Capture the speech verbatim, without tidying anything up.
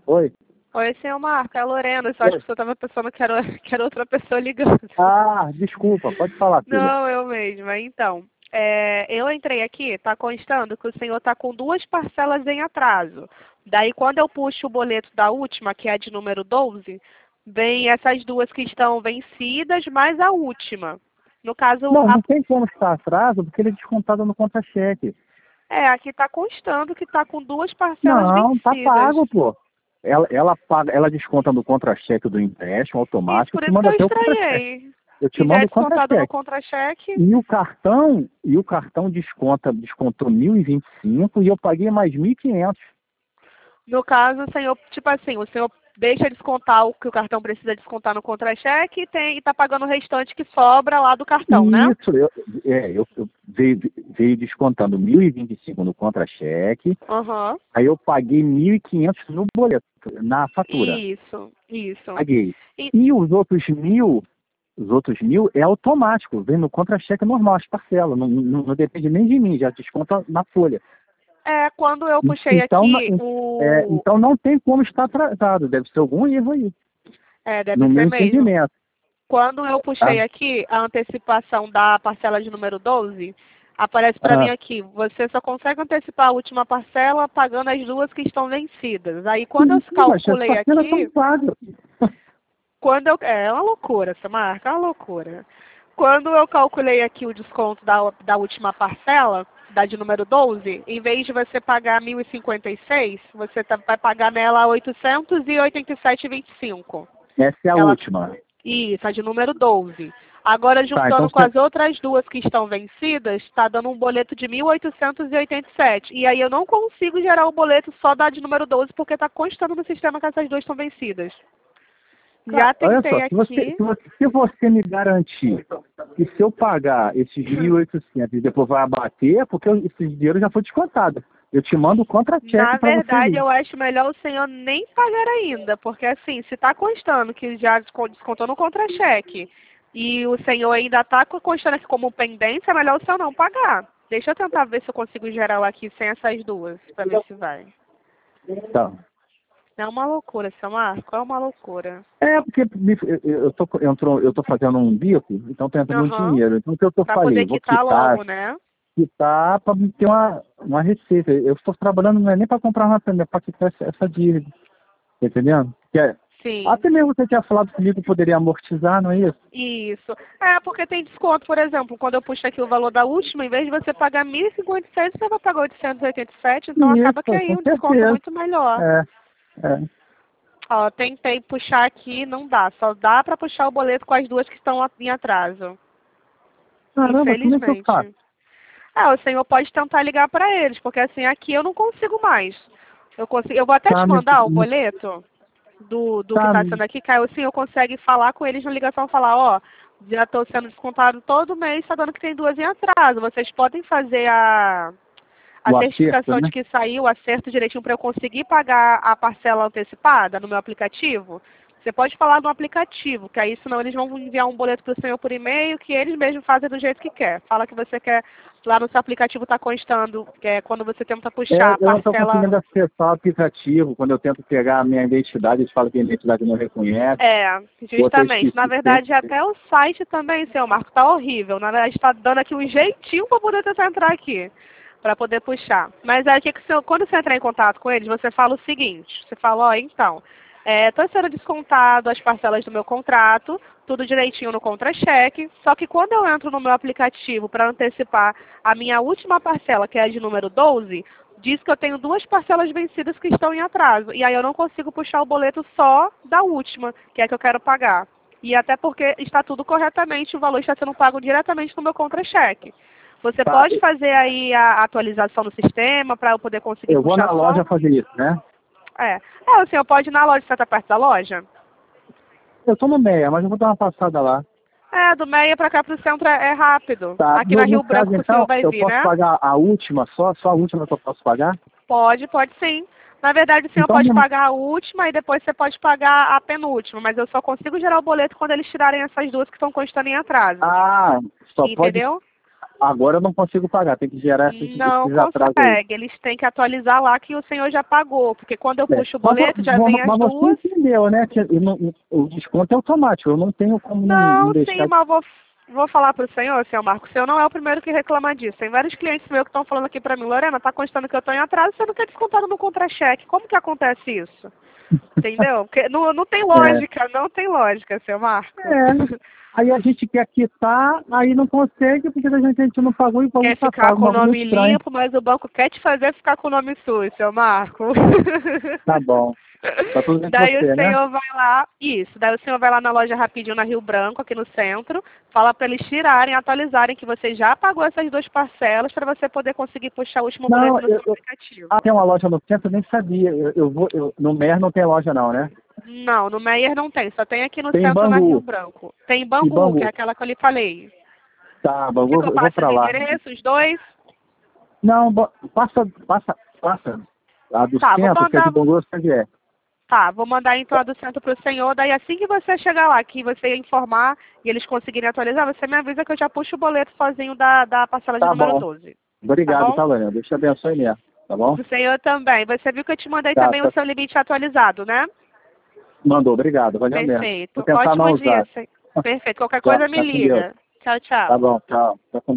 Oi? Oi, senhor Marco, é a Lorena. Eu só acho Oi? que o senhor estava pensando que era, que era outra pessoa ligando. Ah, desculpa, pode falar, filha. Não, eu mesma. Então, é, eu entrei aqui, está constando que o senhor está com duas parcelas em atraso. Daí, quando eu puxo o boleto da última, que é a de número doze, vem essas duas que estão vencidas, mais a última. No caso, Não, a, não tem como estar atraso, porque ele é descontado no contra-cheque. é, aqui está constando que está com duas parcelas Não, tá vencidas. pago, pô. Ela, ela, paga, ela desconta no contra-cheque do empréstimo Isso, automático, por te isso que manda eu até o contra-cheque. estranhei. Eu te Que já mando é o descontado no contra-cheque. contra-cheque. E o cartão, e o cartão desconta, descontou mil e vinte e cinco e eu paguei mais mil e quinhentos. No caso, o senhor, tipo assim, o senhor deixa descontar o que o cartão precisa descontar no contra-cheque e tem, e tá pagando o restante que sobra lá do cartão, né? Isso, eu, é, eu, eu veio, veio descontando mil e vinte e cinco no contra-cheque, Aham. aí eu paguei mil e quinhentos no boleto, na fatura. Isso, isso. Paguei. E, E os outros mil, os outros mil é automático, vem no contra-cheque normal, as parcelas, não, não, não depende nem de mim, já desconta na folha. é, quando eu puxei Então, aqui não- é, o... então não tem como estar atrasado, deve ser algum erro aí, É, deve no ser meu mesmo. entendimento, Quando eu tá? puxei aqui a antecipação da parcela de número doze, aparece para mim Ah, aqui, você só consegue antecipar a última parcela pagando as duas que estão vencidas. Aí quando eu sim, mas as calculei parcelas são aqui, pagas. quando eu, é uma loucura essa marca, é uma loucura. Quando eu calculei aqui o desconto da, da última parcela, da de número doze, em vez de você pagar mil e cinquenta e seis, você tá, vai pagar nela oitocentos e oitenta e sete e vinte e cinco. Essa é a Ela, última. isso, a de número doze. Agora, Tá, então juntando com você... as outras duas que estão vencidas, está dando um boleto de mil oitocentos e oitenta e sete. E aí eu não consigo gerar o boleto só da de número doze, porque está constando no sistema que essas duas estão vencidas. Cara, Já olha só, tentei se você, aqui. se você, se você me garantir que se eu pagar esses mil e oitocentos e depois vai abater, é porque eu- esse dinheiro já foi descontado. Eu te mando o contra-cheque Na para você verdade, ver. eu acho melhor o senhor nem pagar ainda, porque assim, se está constando que já descon- descontou no contra-cheque e o senhor ainda está constando aqui como pendência, é melhor o senhor não pagar. Deixa eu tentar ver se eu consigo gerar ela aqui sem essas duas, para ver se vai. Tá. É uma loucura, seu Marco, é uma loucura. É, porque me- eu, eu, tô, entrou, eu tô fazendo um bico, então tá entrando um Aham. dinheiro. Então o que eu tô Para falei? poder Vou quitar quitar, logo, né? quitar para ter uma, uma receita. Eu estou trabalhando não é nem para comprar uma é para quitar essa, essa dívida. Tá entendendo? Que é, Sim. até mesmo você tinha falado comigo que poderia amortizar, não é isso? Isso. É, porque tem desconto, por exemplo, quando eu puxo aqui o valor da última, em vez de você pagar mil e cinquenta e seis, você vai pagar oitocentos e oitenta e sete, então acaba que Isso, aí com um desconto certeza. muito melhor. É, é. Ó, tentei puxar aqui, não dá. Só dá para puxar o boleto com as duas que estão em atraso. Caramba, como é que eu faço? Infelizmente. É, o senhor pode tentar ligar para eles, porque assim, aqui eu não consigo mais. Eu, consigo, eu vou até Tá, te me, mandar o me, boleto do, do que tá, está sendo aqui, que aí o senhor consegue falar com eles na ligação, falar, ó, já estou sendo descontado todo mês, está dando que tem duas em atraso. Vocês podem fazer a, a o acerto, certificação de né? que saiu o acerto direitinho para eu conseguir pagar a parcela antecipada no meu aplicativo? Você pode falar no aplicativo, que aí senão eles vão enviar um boleto para o senhor por e-mail, que eles mesmos fazem do jeito que quer. Fala que você quer, lá no seu aplicativo está constando, que é quando você tenta puxar É, a eu não estou parcela. conseguindo acessar o aplicativo. Quando eu tento pegar a minha identidade, eles falam que a identidade não reconhece. É, Outra eu justamente. Na esqueci. verdade, até o site também, seu Marco, tá horrível. Na verdade, está dando aqui um jeitinho para poder tentar entrar aqui, para poder puxar. Mas aí, que que você- quando você entrar em contato com eles, você fala o seguinte, você fala, ó, então, está sendo descontado as parcelas do meu contrato, tudo direitinho no contra-cheque, só que quando eu entro no meu aplicativo para antecipar a minha última parcela, que é a de número doze, diz que eu tenho duas parcelas vencidas que estão em atraso. E aí eu não consigo puxar o boleto só da última, que é a que eu quero pagar. E até porque está tudo corretamente, o valor está sendo pago diretamente no meu contra-cheque. Você Tá, pode fazer aí a atualização no sistema para eu poder conseguir eu vou puxar na só? loja fazer isso, né? É. É, o senhor pode ir na loja, você está perto da loja? Eu estou no Meia, mas eu vou dar uma passada lá. É, do Meia para cá para o centro é, é rápido. Tá, Aqui na no, no Rio Branco caso, que o senhor então, vai eu vir, posso né? pagar a última só? Só a última que eu posso pagar? Pode, pode sim. Na verdade, o senhor Então, pode me- pagar a última e depois você pode pagar a penúltima, mas eu só consigo gerar o boleto quando eles tirarem essas duas que estão constando em atraso. ah, só pode Entendeu? agora eu não consigo pagar, tem que gerar esses, Não esses atrasos aí. consegue, eles têm que atualizar lá que o senhor já pagou, porque quando eu É, puxo o mas, boleto já mas- vem as mas duas. você entendeu, né? Que eu não- o desconto é automático, eu não tenho como não, não Não, deixar. sim, mas vou, vou falar para o senhor, senhor Marcos, o senhor não é o primeiro que reclama disso. Tem vários clientes meus que estão falando aqui para mim, Lorena, tá constando que eu estou em atraso, você não quer descontar no contra-cheque. Como que acontece isso? Entendeu? Porque não, não tem lógica, não tem lógica, seu Marco. É. Aí a gente quer quitar, aí não consegue, porque a gente, a gente não pagou e vamos Quer ficar com o nome estranho. limpo, mas o banco quer te fazer ficar com o nome sujo, seu Marco. Tá bom. Tá tudo bem com Daí você, o né? senhor vai lá, isso, daí o senhor vai lá na loja rapidinho na Rio Branco, aqui no centro, fala para eles tirarem, atualizarem que você já pagou essas duas parcelas para você poder conseguir puxar o último Não, boleto no eu, seu eu, aplicativo. ah, tem uma loja no centro, eu nem sabia. Eu, eu vou, eu, no Mer não tem loja não, né? Não, no Meier não tem, só tem aqui no Tem em centro na Bangu. Rio Branco. Tem em Bangu, Bangu. que é aquela que eu lhe falei. Tá, Quer Bangu, que eu eu vou passe pra os lá. endereços, os dois? Não, bo- passa, passa, passa. A do Tá, vou centro, que é de mandar. Bangu, eu sei que é. Tá, vou mandar então a do centro pro senhor, daí assim que você chegar lá, que você informar e eles conseguirem atualizar, você me avisa que eu já puxo o boleto sozinho da, da parcela de Tá número bom. doze. Obrigado, Tá tá, bom? Lorena? Deus te abençoe mesmo, tá bom? O senhor também. Você viu que eu te mandei Tá, também tá. o seu limite atualizado, né? Mandou, obrigado, valeu mesmo. Perfeito. Vou tentar não Ótimo usar. dia. sen- Perfeito. Qualquer Tchau, coisa me tá com Deus. liga. Tchau, tchau. Tá bom, tchau. Tá com